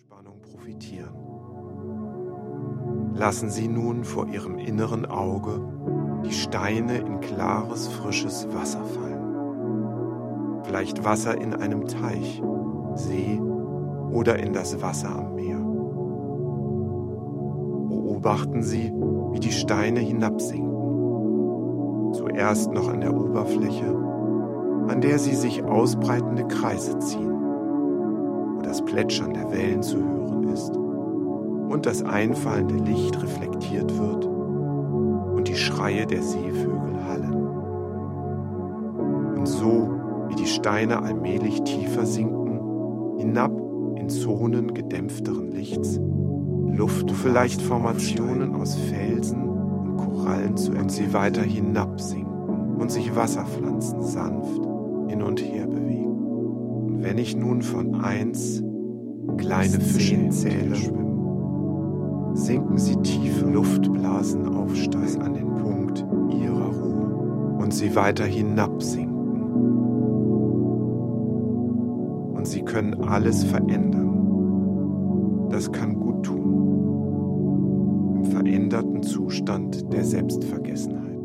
Entspannung profitieren. Lassen Sie nun vor Ihrem inneren Auge die Steine in klares, frisches Wasser fallen. Vielleicht Wasser in einem Teich, See oder in das Wasser am Meer. Beobachten Sie, wie die Steine hinabsinken. Zuerst noch an der Oberfläche, an der sie sich ausbreitende Kreise ziehen, wo das Plätschern der Wellen zu hören ist und das einfallende Licht reflektiert wird und die Schreie der Seevögel hallen. Und so, wie die Steine allmählich tiefer sinken, hinab in Zonen gedämpfteren Lichts, Luft, vielleicht Formationen aus Felsen und Korallen zu und sie weiter hinabsinken und sich Wasserpflanzen sanft hin und her bewegen. Und wenn ich nun von 1 kleine Fische zähle, sinken sie tiefe Luftblasen aufsteigen an den Punkt ihrer Ruhe und sie weiter hinabsinken. Und sie können alles verändern. Das kann gut tun. Im veränderten Zustand der Selbstvergessenheit.